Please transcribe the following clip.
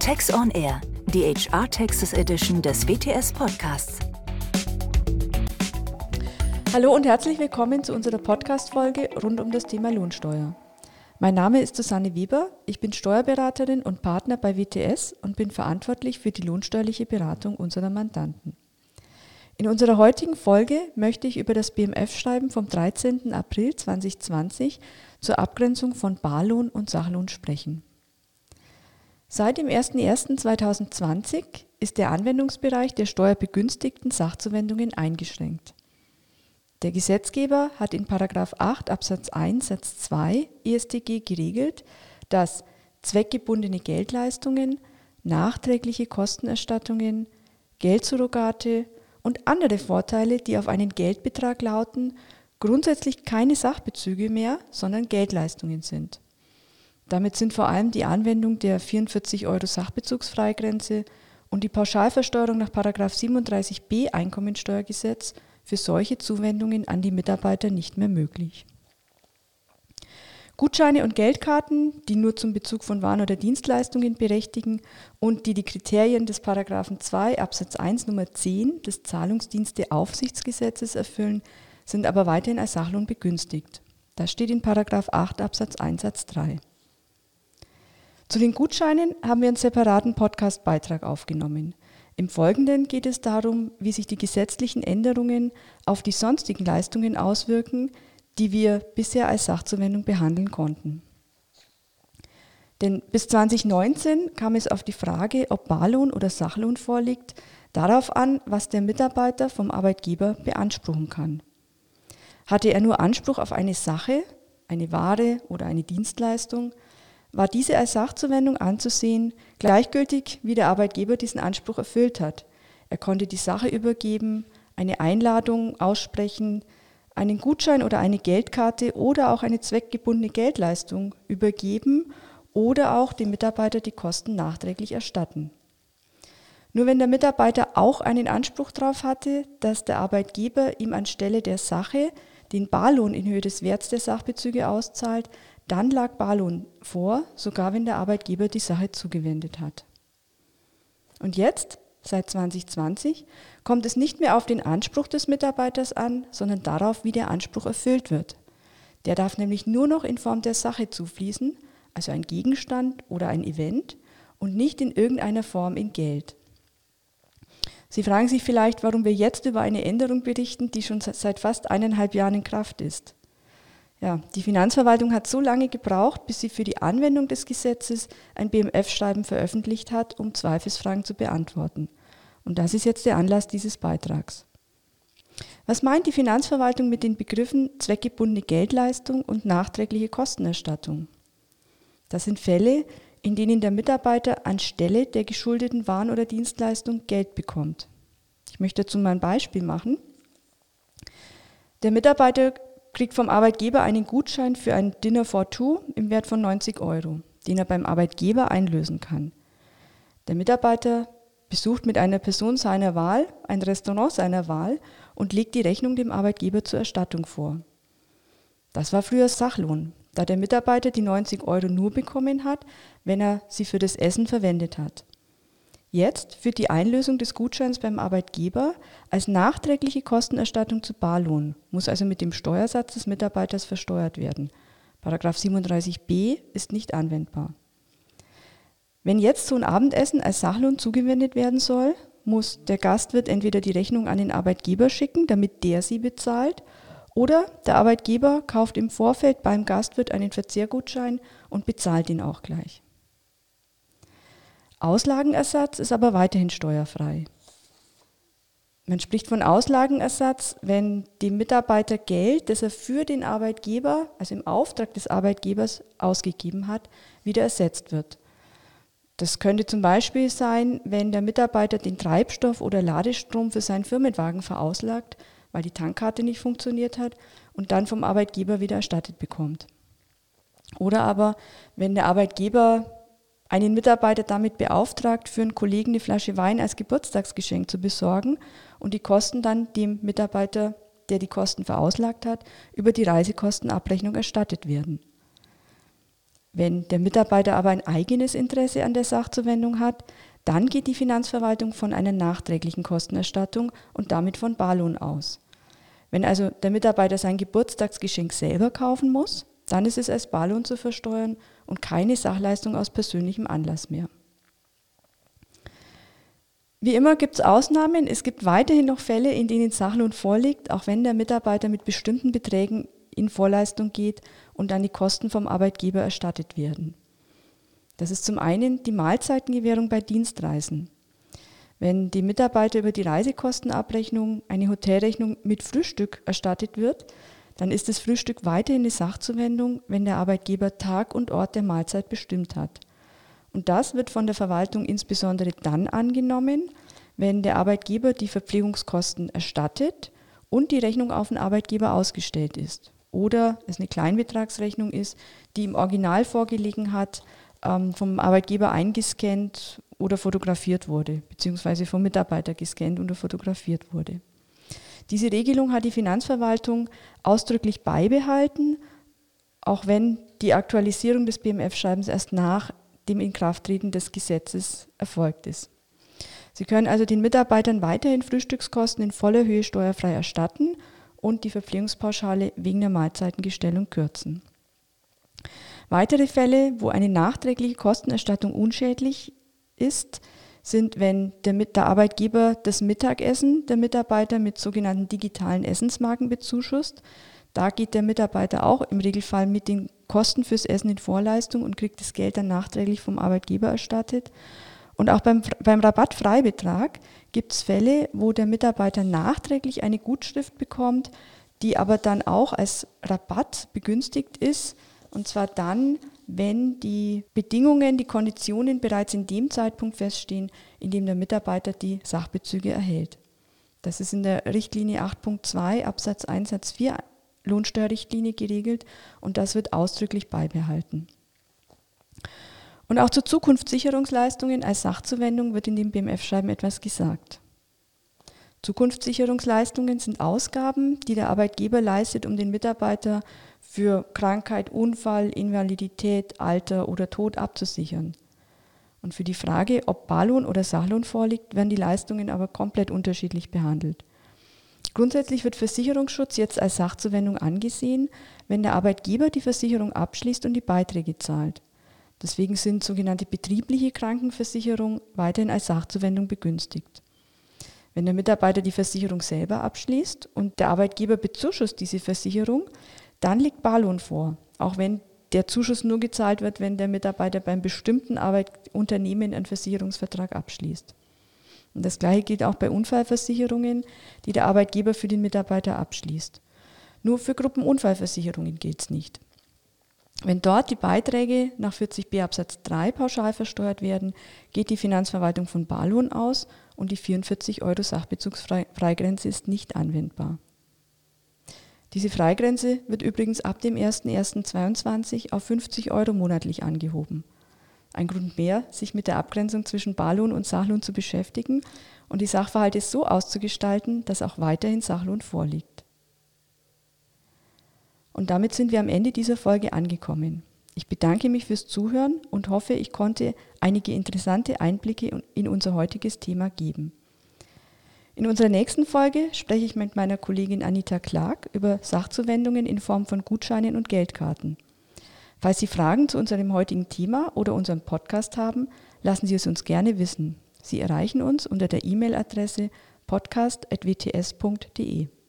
Tax on Air, die HR Taxes Edition des WTS Podcasts. Hallo und herzlich willkommen zu unserer Podcast-Folge rund um das Thema Lohnsteuer. Mein Name ist Susanne Weber, ich bin Steuerberaterin und Partner bei WTS und bin verantwortlich für die lohnsteuerliche Beratung unserer Mandanten. In unserer heutigen Folge möchte ich über das BMF-Schreiben vom 13. April 2020 zur Abgrenzung von Barlohn und Sachlohn sprechen. Seit dem 01.01.2020 ist der Anwendungsbereich der steuerbegünstigten Sachzuwendungen eingeschränkt. Der Gesetzgeber hat in § 8 Absatz 1 Satz 2 EStG geregelt, dass zweckgebundene Geldleistungen, nachträgliche Kostenerstattungen, Geldsurrogate und andere Vorteile, die auf einen Geldbetrag lauten, grundsätzlich keine Sachbezüge mehr, sondern Geldleistungen sind. Damit sind vor allem die Anwendung der 44 € Sachbezugsfreigrenze und die Pauschalversteuerung nach § 37b Einkommensteuergesetz für solche Zuwendungen an die Mitarbeiter nicht mehr möglich. Gutscheine und Geldkarten, die nur zum Bezug von Waren oder Dienstleistungen berechtigen und die Kriterien des § 2 Absatz 1 Nummer 10 des Zahlungsdiensteaufsichtsgesetzes erfüllen, sind aber weiterhin als Sachlohn begünstigt. Das steht in § 8 Absatz 1 Satz 3. Zu den Gutscheinen haben wir einen separaten Podcast-Beitrag aufgenommen. Im Folgenden geht es darum, wie sich die gesetzlichen Änderungen auf die sonstigen Leistungen auswirken, die wir bisher als Sachzuwendung behandeln konnten. Denn bis 2019 kam es auf die Frage, ob Barlohn oder Sachlohn vorliegt, darauf an, was der Mitarbeiter vom Arbeitgeber beanspruchen kann. Hatte er nur Anspruch auf eine Sache, eine Ware oder eine Dienstleistung, war diese als Sachzuwendung anzusehen, gleichgültig wie der Arbeitgeber diesen Anspruch erfüllt hat. Er konnte die Sache übergeben, eine Einladung aussprechen, einen Gutschein oder eine Geldkarte oder auch eine zweckgebundene Geldleistung übergeben oder auch dem Mitarbeiter die Kosten nachträglich erstatten. Nur wenn der Mitarbeiter auch einen Anspruch darauf hatte, dass der Arbeitgeber ihm anstelle der Sache den Barlohn in Höhe des Werts der Sachbezüge auszahlt, dann lag Barlohn vor, sogar wenn der Arbeitgeber die Sache zugewendet hat. Und jetzt, seit 2020, kommt es nicht mehr auf den Anspruch des Mitarbeiters an, sondern darauf, wie der Anspruch erfüllt wird. Der darf nämlich nur noch in Form der Sache zufließen, also ein Gegenstand oder ein Event, und nicht in irgendeiner Form in Geld. Sie fragen sich vielleicht, warum wir jetzt über eine Änderung berichten, die schon seit fast 1,5 Jahren in Kraft ist. Ja, die Finanzverwaltung hat so lange gebraucht, bis sie für die Anwendung des Gesetzes ein BMF-Schreiben veröffentlicht hat, um Zweifelsfragen zu beantworten. Und das ist jetzt der Anlass dieses Beitrags. Was meint die Finanzverwaltung mit den Begriffen zweckgebundene Geldleistung und nachträgliche Kostenerstattung? Das sind Fälle, in denen der Mitarbeiter anstelle der geschuldeten Waren oder Dienstleistung Geld bekommt. Ich möchte dazu mal ein Beispiel machen. Der Mitarbeiter kriegt vom Arbeitgeber einen Gutschein für ein Dinner for Two im Wert von 90 €, den er beim Arbeitgeber einlösen kann. Der Mitarbeiter besucht mit einer Person seiner Wahl ein Restaurant seiner Wahl und legt die Rechnung dem Arbeitgeber zur Erstattung vor. Das war früher Sachlohn, da der Mitarbeiter die 90 € nur bekommen hat, wenn er sie für das Essen verwendet hat. Jetzt führt die Einlösung des Gutscheins beim Arbeitgeber als nachträgliche Kostenerstattung zu Barlohn, muss also mit dem Steuersatz des Mitarbeiters versteuert werden. § 37b ist nicht anwendbar. Wenn jetzt so ein Abendessen als Sachlohn zugewendet werden soll, muss der Gastwirt entweder die Rechnung an den Arbeitgeber schicken, damit der sie bezahlt, oder der Arbeitgeber kauft im Vorfeld beim Gastwirt einen Verzehrgutschein und bezahlt ihn auch gleich. Auslagenersatz ist aber weiterhin steuerfrei. Man spricht von Auslagenersatz, wenn dem Mitarbeiter Geld, das er für den Arbeitgeber, also im Auftrag des Arbeitgebers ausgegeben hat, wieder ersetzt wird. Das könnte zum Beispiel sein, wenn der Mitarbeiter den Treibstoff oder Ladestrom für seinen Firmenwagen verauslagt, weil die Tankkarte nicht funktioniert hat und dann vom Arbeitgeber wieder erstattet bekommt. Oder aber, wenn der Arbeitgeber einen Mitarbeiter damit beauftragt, für einen Kollegen eine Flasche Wein als Geburtstagsgeschenk zu besorgen und die Kosten dann dem Mitarbeiter, der die Kosten verauslagt hat, über die Reisekostenabrechnung erstattet werden. Wenn der Mitarbeiter aber ein eigenes Interesse an der Sachzuwendung hat, dann geht die Finanzverwaltung von einer nachträglichen Kostenerstattung und damit von Barlohn aus. Wenn also der Mitarbeiter sein Geburtstagsgeschenk selber kaufen muss, dann ist es als Barlohn zu versteuern und keine Sachleistung aus persönlichem Anlass mehr. Wie immer gibt es Ausnahmen. Es gibt weiterhin noch Fälle, in denen Sachlohn vorliegt, auch wenn der Mitarbeiter mit bestimmten Beträgen in Vorleistung geht und dann die Kosten vom Arbeitgeber erstattet werden. Das ist zum einen die Mahlzeitengewährung bei Dienstreisen. Wenn dem Mitarbeiter über die Reisekostenabrechnung eine Hotelrechnung mit Frühstück erstattet wird, dann ist das Frühstück weiterhin eine Sachzuwendung, wenn der Arbeitgeber Tag und Ort der Mahlzeit bestimmt hat. Und das wird von der Verwaltung insbesondere dann angenommen, wenn der Arbeitgeber die Verpflegungskosten erstattet und die Rechnung auf den Arbeitgeber ausgestellt ist. Oder es eine Kleinbetragsrechnung ist, die im Original vorgelegen hat, vom Arbeitgeber eingescannt oder fotografiert wurde, beziehungsweise vom Mitarbeiter gescannt oder fotografiert wurde. Diese Regelung hat die Finanzverwaltung ausdrücklich beibehalten, auch wenn die Aktualisierung des BMF-Schreibens erst nach dem Inkrafttreten des Gesetzes erfolgt ist. Sie können also den Mitarbeitern weiterhin Frühstückskosten in voller Höhe steuerfrei erstatten und die Verpflegungspauschale wegen der Mahlzeitengestellung kürzen. Weitere Fälle, wo eine nachträgliche Kostenerstattung unschädlich ist, sind, wenn der Arbeitgeber das Mittagessen der Mitarbeiter mit sogenannten digitalen Essensmarken bezuschusst. Da geht der Mitarbeiter auch im Regelfall mit den Kosten fürs Essen in Vorleistung und kriegt das Geld dann nachträglich vom Arbeitgeber erstattet. Und auch beim Rabattfreibetrag gibt es Fälle, wo der Mitarbeiter nachträglich eine Gutschrift bekommt, die aber dann auch als Rabatt begünstigt ist. Und zwar dann, wenn die Bedingungen, die Konditionen bereits in dem Zeitpunkt feststehen, in dem der Mitarbeiter die Sachbezüge erhält. Das ist in der Richtlinie 8.2 Absatz 1 Satz 4 Lohnsteuerrichtlinie geregelt und das wird ausdrücklich beibehalten. Und auch zu Zukunftssicherungsleistungen als Sachzuwendung wird in dem BMF-Schreiben etwas gesagt. Zukunftssicherungsleistungen sind Ausgaben, die der Arbeitgeber leistet, um den Mitarbeiter für Krankheit, Unfall, Invalidität, Alter oder Tod abzusichern. Und für die Frage, ob Barlohn oder Sachlohn vorliegt, werden die Leistungen aber komplett unterschiedlich behandelt. Grundsätzlich wird Versicherungsschutz jetzt als Sachzuwendung angesehen, wenn der Arbeitgeber die Versicherung abschließt und die Beiträge zahlt. Deswegen sind sogenannte betriebliche Krankenversicherung weiterhin als Sachzuwendung begünstigt. Wenn der Mitarbeiter die Versicherung selber abschließt und der Arbeitgeber bezuschusst diese Versicherung, dann liegt Barlohn vor, auch wenn der Zuschuss nur gezahlt wird, wenn der Mitarbeiter beim bestimmten Unternehmen einen Versicherungsvertrag abschließt. Und das Gleiche gilt auch bei Unfallversicherungen, die der Arbeitgeber für den Mitarbeiter abschließt. Nur für Gruppenunfallversicherungen gilt es nicht. Wenn dort die Beiträge nach 40b Absatz 3 pauschal versteuert werden, geht die Finanzverwaltung von Barlohn aus und die 44 € Sachbezugsfreigrenze ist nicht anwendbar. Diese Freigrenze wird übrigens ab dem 01.01.2022 auf 50 € monatlich angehoben. Ein Grund mehr, sich mit der Abgrenzung zwischen Barlohn und Sachlohn zu beschäftigen und die Sachverhalte so auszugestalten, dass auch weiterhin Sachlohn vorliegt. Und damit sind wir am Ende dieser Folge angekommen. Ich bedanke mich fürs Zuhören und hoffe, ich konnte einige interessante Einblicke in unser heutiges Thema geben. In unserer nächsten Folge spreche ich mit meiner Kollegin Anita Clark über Sachzuwendungen in Form von Gutscheinen und Geldkarten. Falls Sie Fragen zu unserem heutigen Thema oder unserem Podcast haben, lassen Sie es uns gerne wissen. Sie erreichen uns unter der E-Mail-Adresse podcast@wts.de.